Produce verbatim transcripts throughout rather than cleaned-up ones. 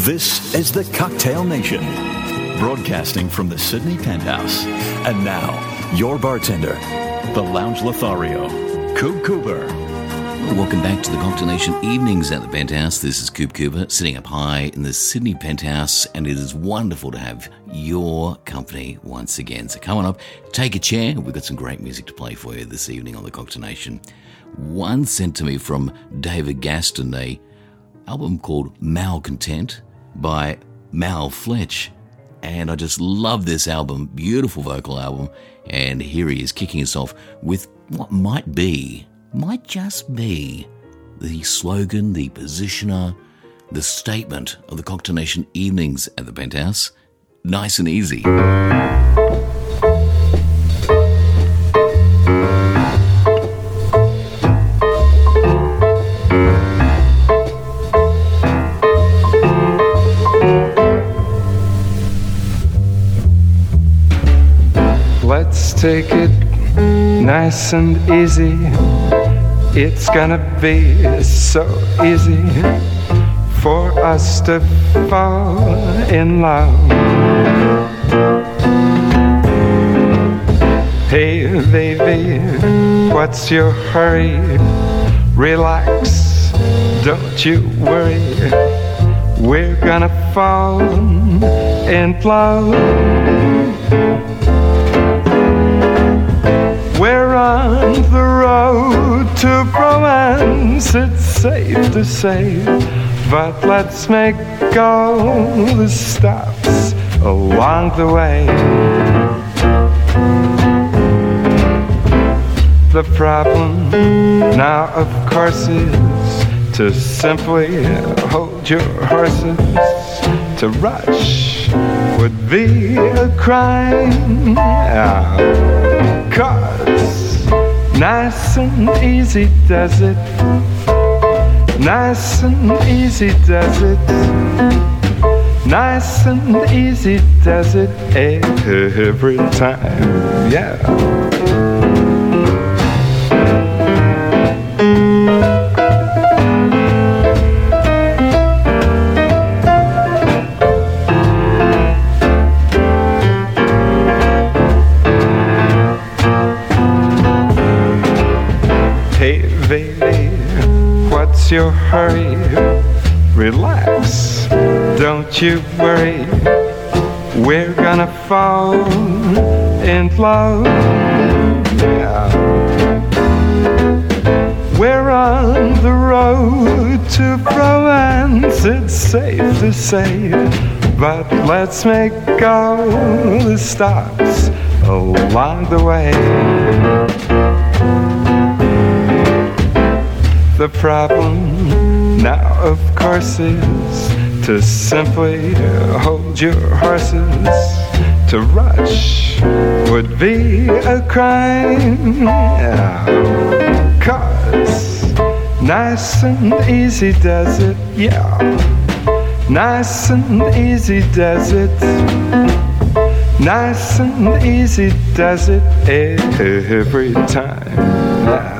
This is the Cocktail Nation, broadcasting from the Sydney Penthouse. And now, your bartender, the Lounge Lothario, Coop Cooper. Welcome back to the Cocktail Nation evenings at the Penthouse. This is Coop Cooper, sitting up high in the Sydney Penthouse, and it is wonderful to have your company once again. So come on up, take a chair. We've got some great music to play for you this evening on the Cocktail Nation. One sent to me from David Gaston, a album called Malcontent by Mal Fletch, and I just love this album. Beautiful vocal album, and here he is kicking us off with what might be, might just be, the slogan, the positioner, the statement of the Cocktail Nation evenings at the Penthouse. Nice and easy. Let's take it nice and easy. It's gonna be so easy for us to fall in love. Hey baby, what's your hurry? Relax, don't you worry. We're gonna fall in love. We're on the road to romance, it's safe to say, but let's make all the stops along the way. The problem now, of course, is to simply hold your horses. To rush would be a crime, yeah. 'Cause nice and easy does it. Nice and easy does it. Nice and easy does it every time, yeah. What's your hurry? Relax, don't you worry. We're gonna fall in love, yeah. We're on the road to romance, it's safe to say, but let's make all the stops along the way. The problem now, of course, is to simply hold your horses. To rush would be a crime, yeah. 'Cause nice and easy does it, yeah. Nice and easy does it. Nice and easy does it every time, yeah.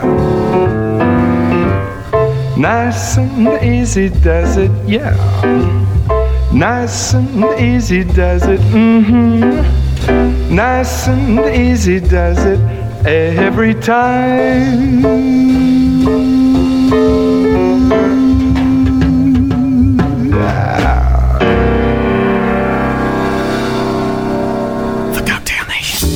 Nice and easy does it, yeah. Nice and easy does it, mm-hmm. Nice and easy does it every time. The Cocktail Nation.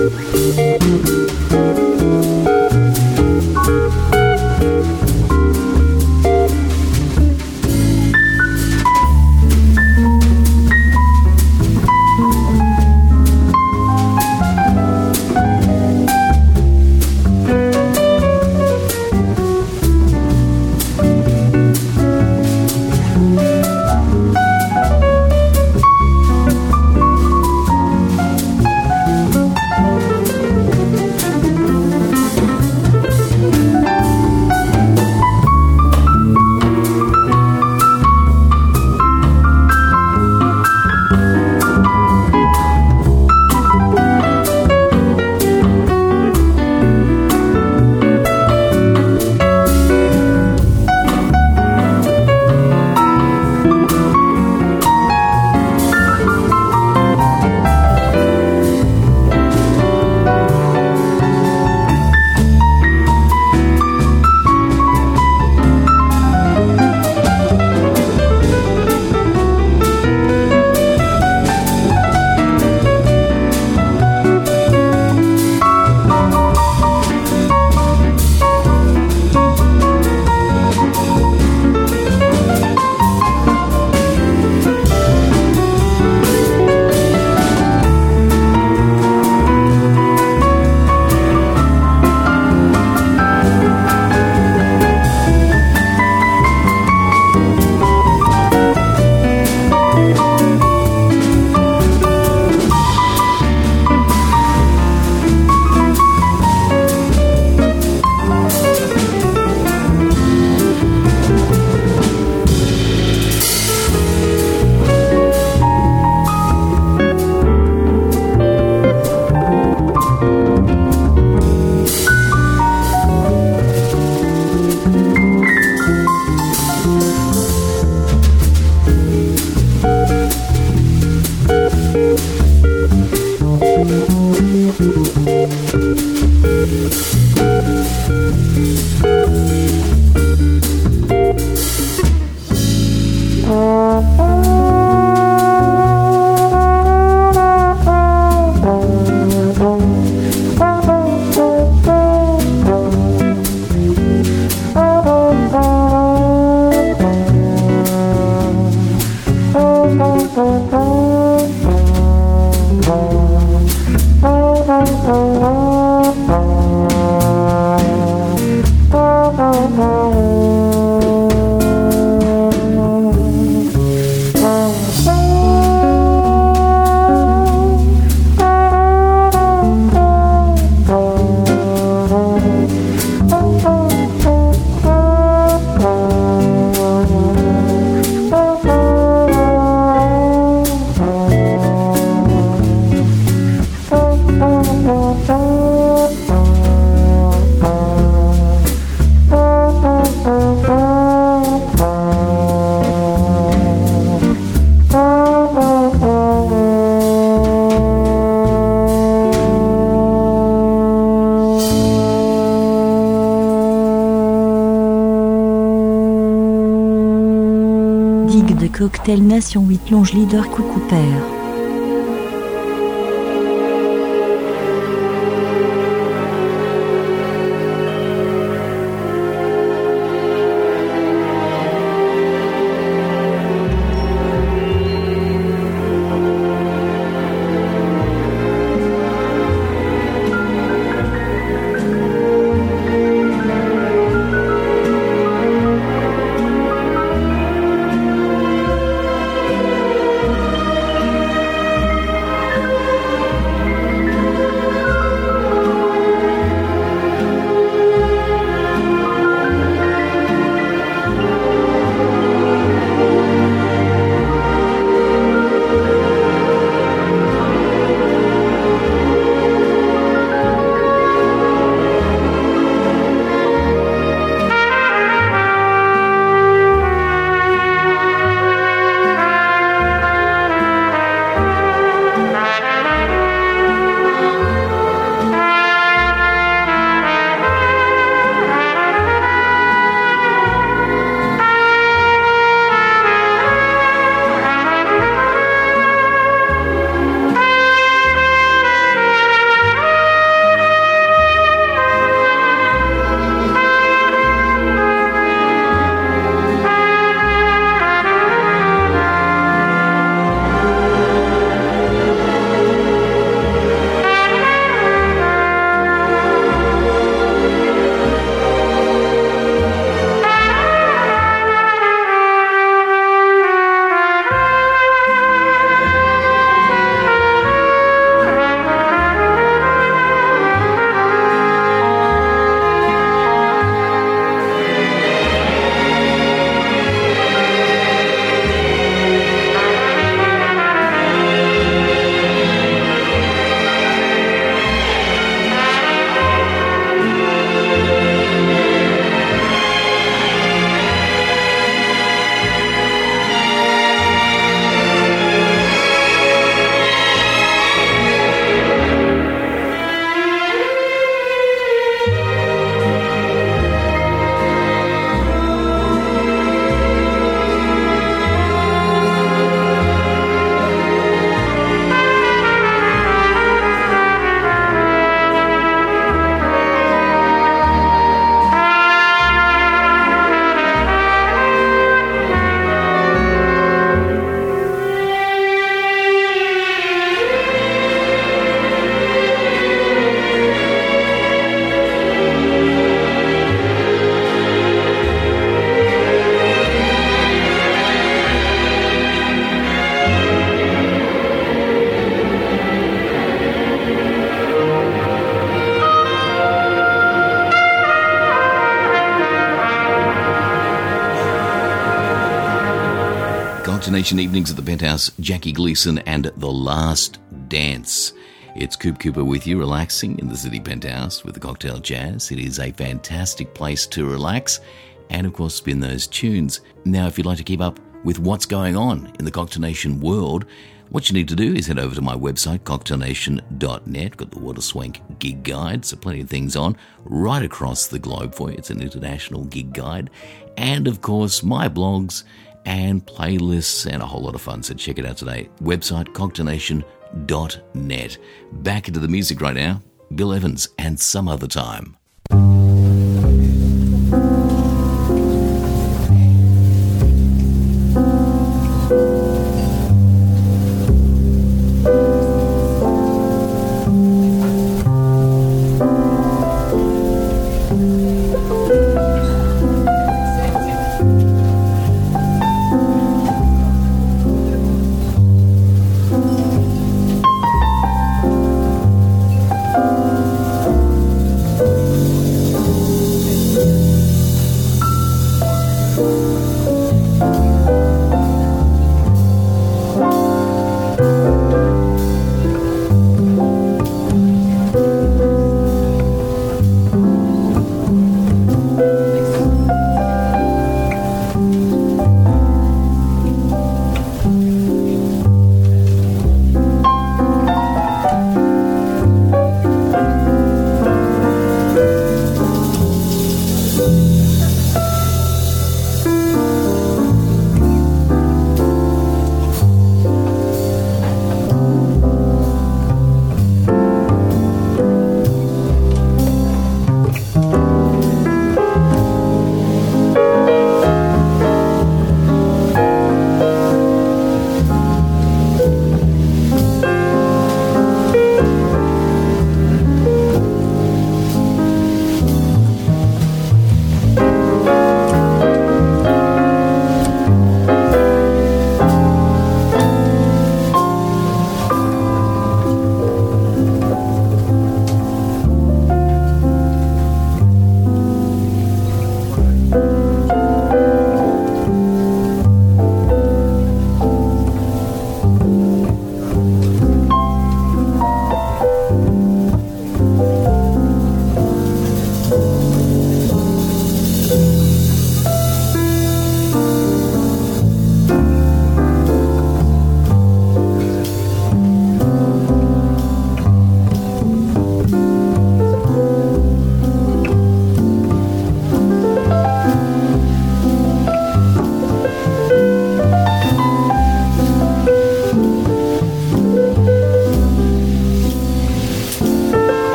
Cocktail Nation huit Longe Leader Coucou Père. Nation Evenings at the Penthouse, Jackie Gleason and The Last Dance. It's Coop Cooper with you, relaxing in the City Penthouse with the Cocktail Jazz. It is a fantastic place to relax and, of course, spin those tunes. Now, if you'd like to keep up with what's going on in the Cocktail Nation world, what you need to do is head over to my website, cocktail nation dot net. Got the Water Swank gig guide, so plenty of things on right across the globe for you. It's an international gig guide. And, of course, my blogs and playlists and a whole lot of fun. So check it out today. Website, cocktail nation dot net. Back into the music right now. Bill Evans and Some Other Time. Thank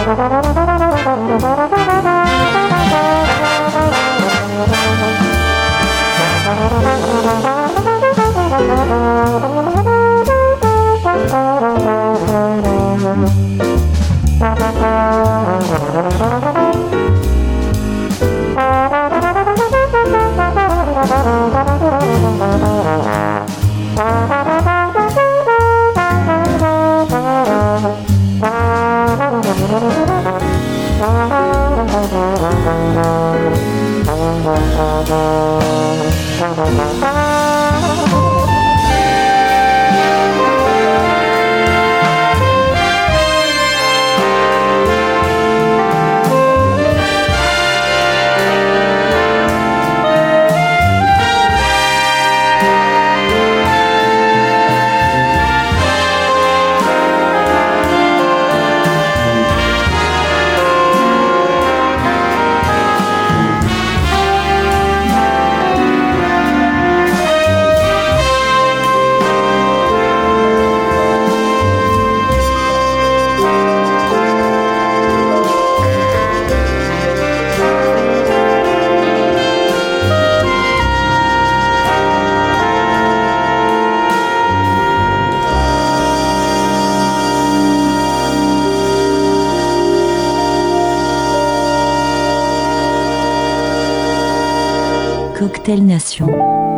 Cocktail Nation.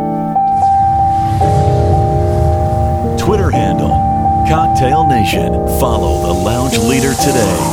Twitter handle, Cocktail Nation. Follow the lounge leader today.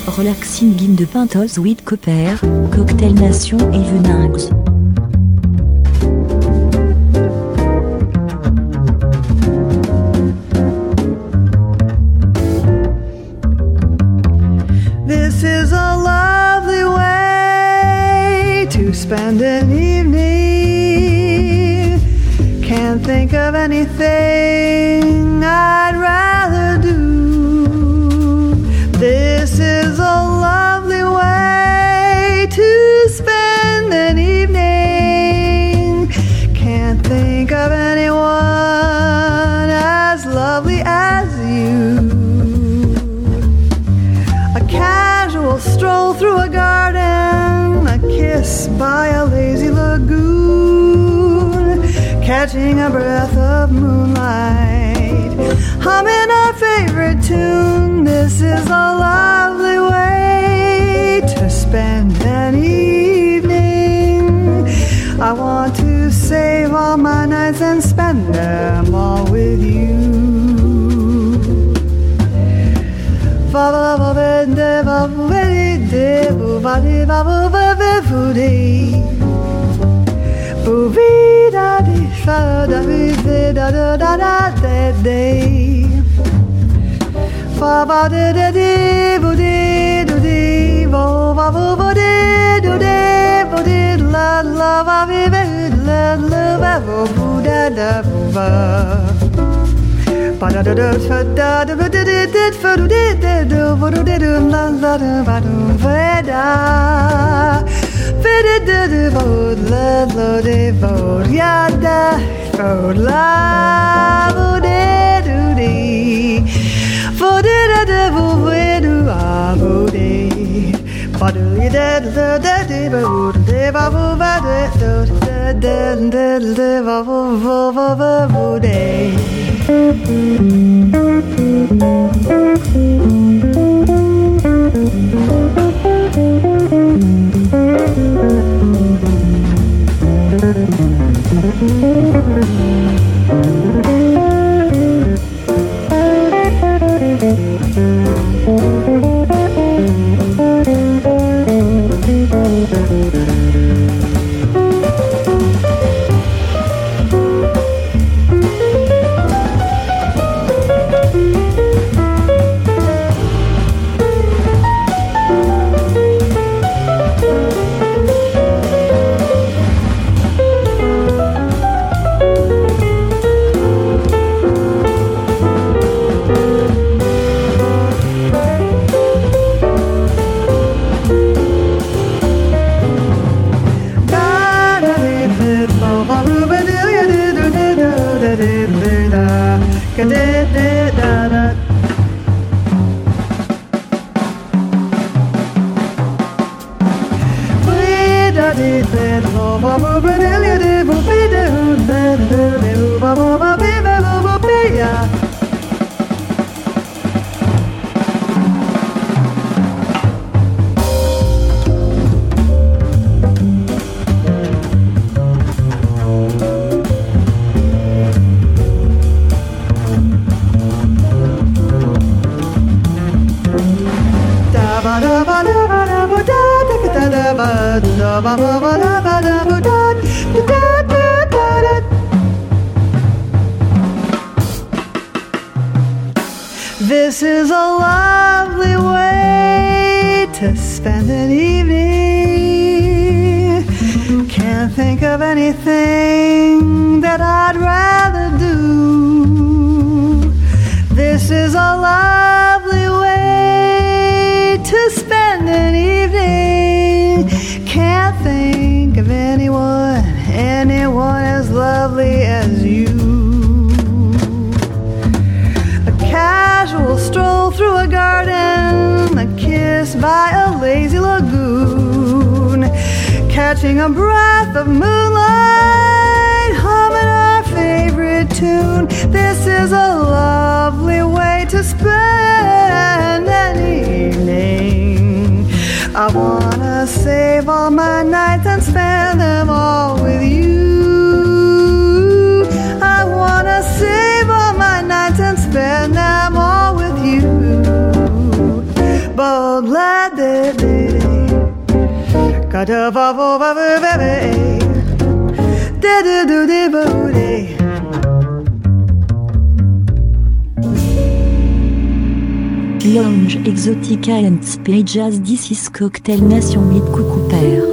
Relaxing in the Penthouse with Cooper, Cocktail Nation Evenings. This is a lovely way to spend an evening. Can't think of anything I'd rather do. This is a lovely way to spend an evening. Can't think of anyone as lovely as you. A casual stroll through a garden, a kiss by a lazy lagoon, catching a breath of moonlight, humming our favorite tune. This is a lovely way to spend an evening. I want to save all my nights and spend them all with you. Fa ba de de de bo de do de bo ba bo bo de do de bo de la la ba vi ve la la ba bo bo da da bo ba ba da da da da da da da da da fa do de de do bo do de do la la da ba do ve da ve de de de bo la la de bo ya da bo la bo de do de. For the the the do a bo de, for the the the the the bo de ba bo ba de do the the the the ba bo bo bo bo de. This is a lovely way to spend an evening. Can't think of anything that I'd rather do. This is a lovely way to spend an evening. Can't think of anyone, anyone as lovely as you. Casual stroll through a garden, a kiss by a lazy lagoon, catching a breath of moonlight, humming our favorite tune. This is a lovely way to spend an evening. I wanna save all my nights and spend them all with you. I wanna save all my nights and spend them all with you. But let de de got a ba ba ba ba ba de de de de ba de. Lounge Exotica and Space Jazz. This is Cocktail Nation with Cooper.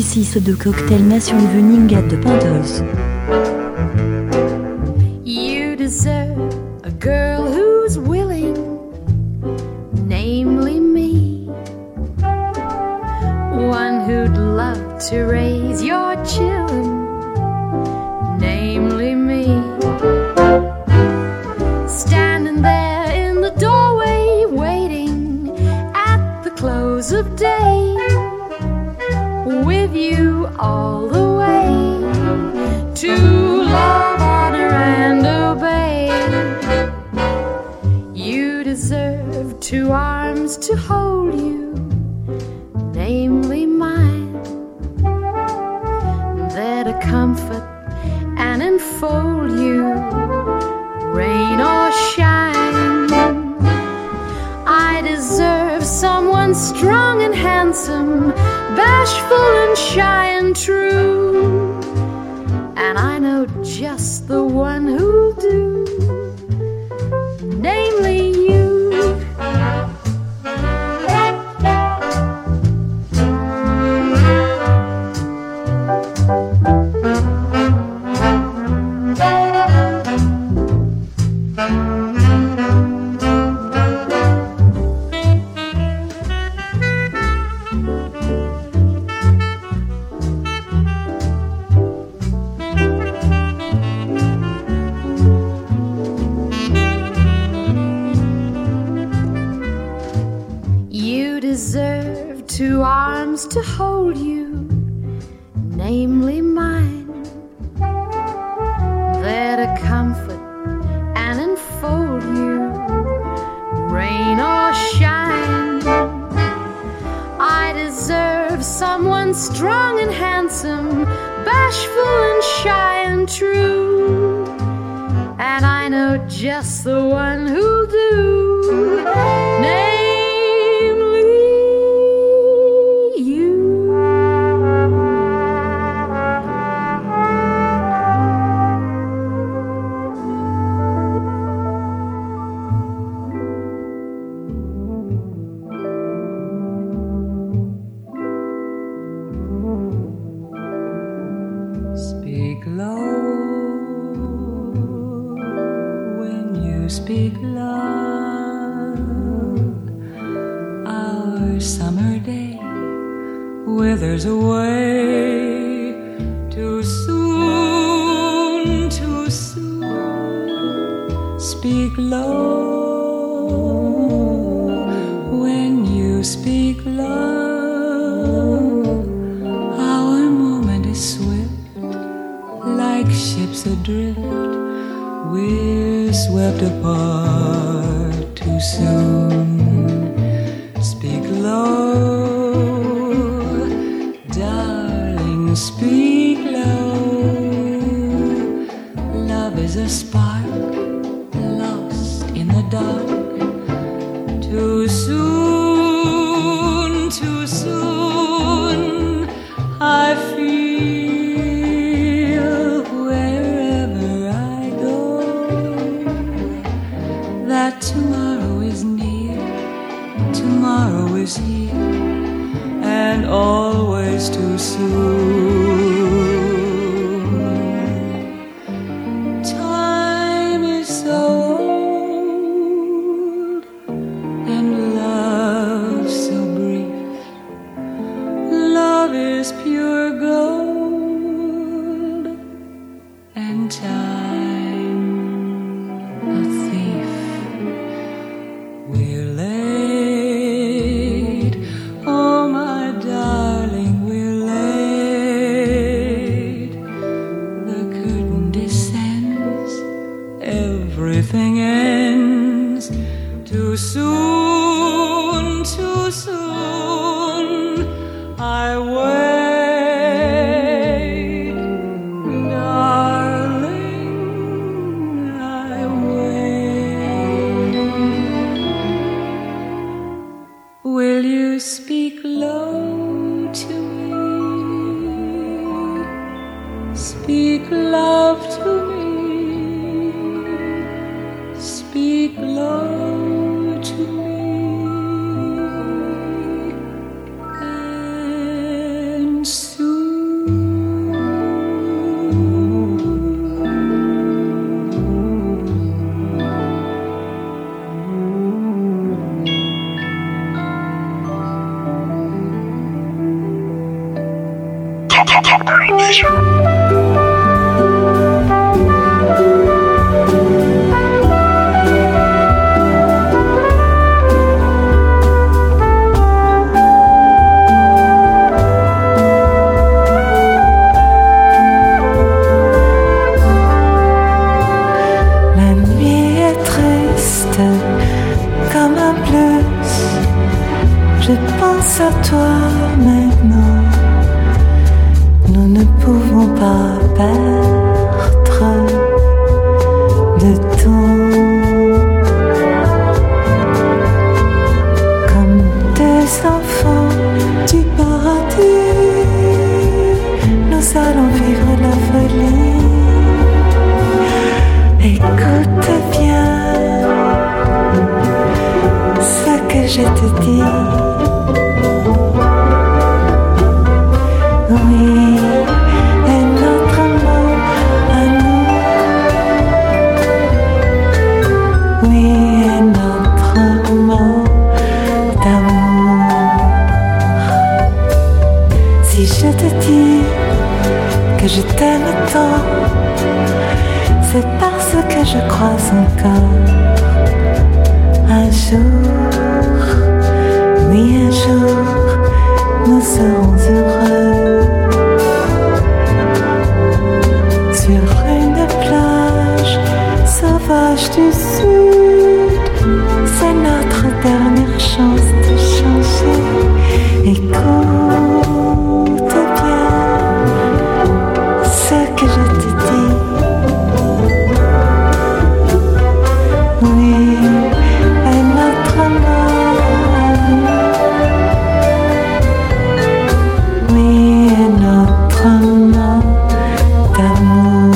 six de Cocktail Nation Evening at the Panthers. You deserve a girl who's willing, namely me, one who'd love to raise your children, namely me. Standing there in the doorway, waiting at the close of day, with you all the way to love, honor, and obey. You deserve two arms to hold you, namely mine, there to comfort and enfold you, rain or shine. I deserve someone strong and handsome, bashful and shy and true, and I know just the one who'll do, namely you. Two arms to hold you, namely mine, there to comfort and enfold you, rain or shine. I deserve someone strong and handsome, bashful and shy and true, and I know just the one who'll do, namely speak love, our summer day withers away too soon, too soon. Speak low when you speak love, our moment is swift like ships adrift. We're swept apart too soon. Speak low, darling, speak low. Love is a spark lost in the dark. Too soon, too soon, I feel tomorrow is near, tomorrow is here, and always too soon. Time is so old, and love so brief. Love is pure gold, and time everything ends too soon, too soon. I wait, darling, I wait. Will you speak low to me? Speak love to me. Speak low to me, and soon Nocturnal Nation. Je pense à toi maintenant. Nous ne pouvons pas perdre de temps. Comme deux enfants du paradis, nous allons vivre la folie. Écoute bien ce que je te dis. Oui, et notre mot à nous. Oui, et notre mot d'amour. Si je te dis que je t'aime tant, c'est parce que je crois encore. Un jour, oui, un jour, nous serons heureux. Sur une plage sauvage du sud, c'est notre dernière chance de changer. Écoute bien ce que je te dis. Oui, et notre amour à nous. Oui, et notre amour d'amour.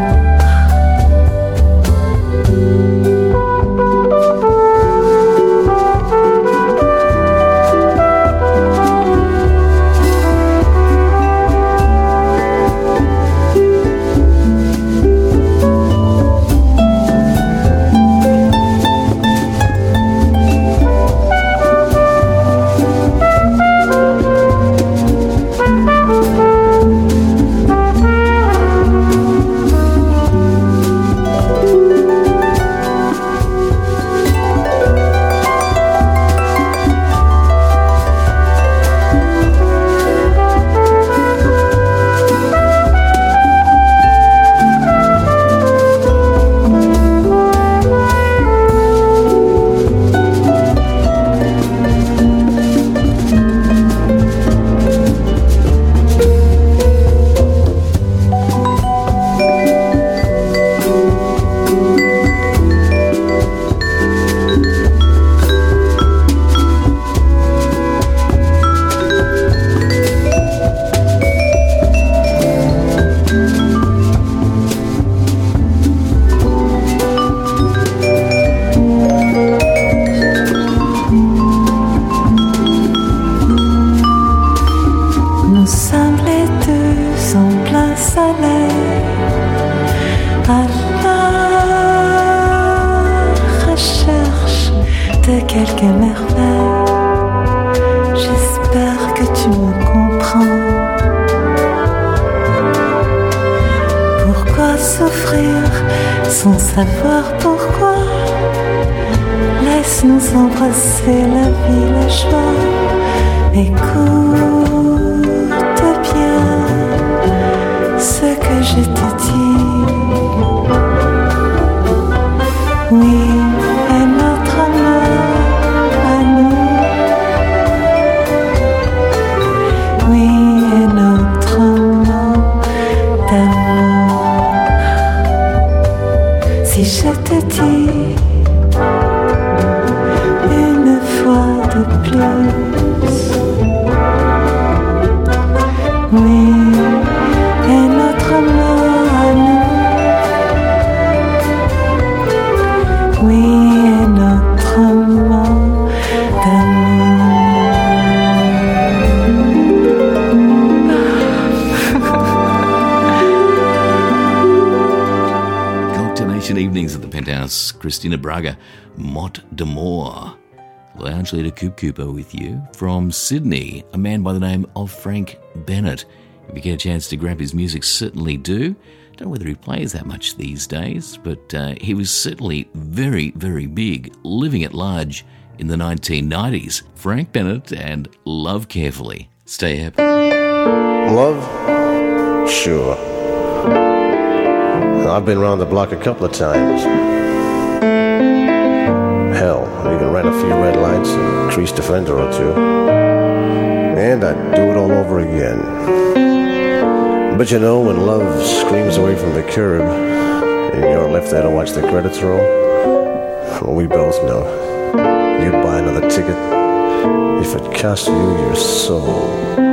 Sans savoir pourquoi, laisse-nous embrasser la vie, la joie. Écoute bien ce que je te dis. Oui, et notre amour à nous. Oui, et notre amour d'amour. Si je te dis une fois de plus, oui, et notre amour à nous, oui, et notre amour d'amour. Evenings at the Penthouse, Christina Braga, Mott D'Amour. Lounge leader Coop Cooper with you from Sydney, a man by the name of Frank Bennett. If you get a chance to grab his music, certainly do. Don't know whether he plays that much these days, but uh, he was certainly very, very big, living at large in the nineteen nineties. Frank Bennett and Love Carefully. Stay happy. Love? Sure. I've been around the block a couple of times. Hell, I even ran a few red lights and creased a fender or two. And I'd do it all over again. But you know, when love screams away from the curb and you're left there to watch the credits roll, well, we both know you'd buy another ticket if it cost you your soul.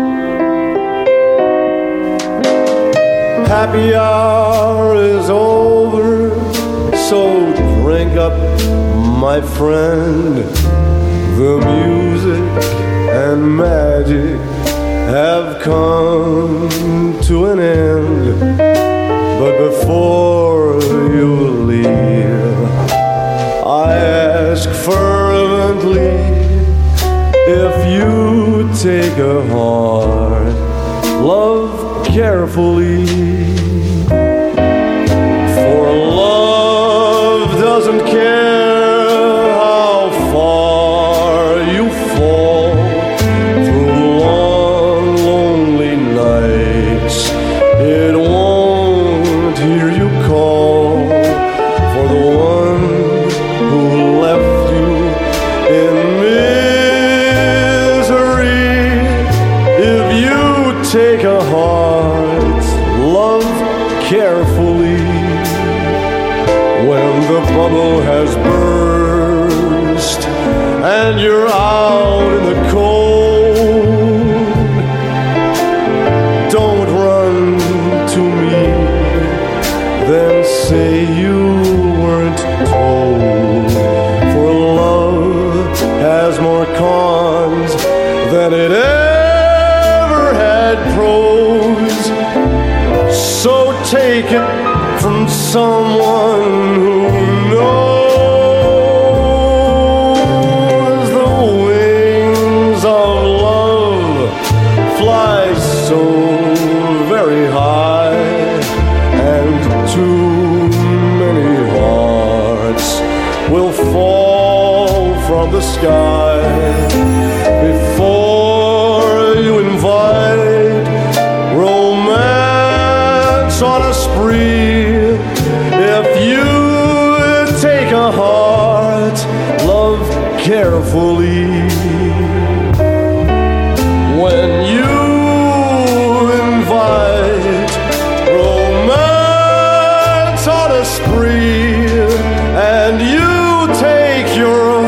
Happy hour is over, so drink up, my friend. The music and magic have come to an end. But before you leave, I ask fervently if you take a heart, love carefully. For love doesn't care how far you fall through long, lonely nights. It won't hear you call for the one who left you in misery. If you take a heart, love carefully. When the bubble has burst and you're out in the cold, don't run to me, then say you weren't told. For love has more cons than it ever had pros. So take it from someone who knows the wings of love fly so very high, and too many hearts will fall from the sky before you invite romance on a spree. If you take a heart, love carefully. When you invite romance on a spree, and you take your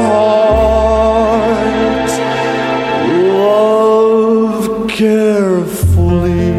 heart, love carefully.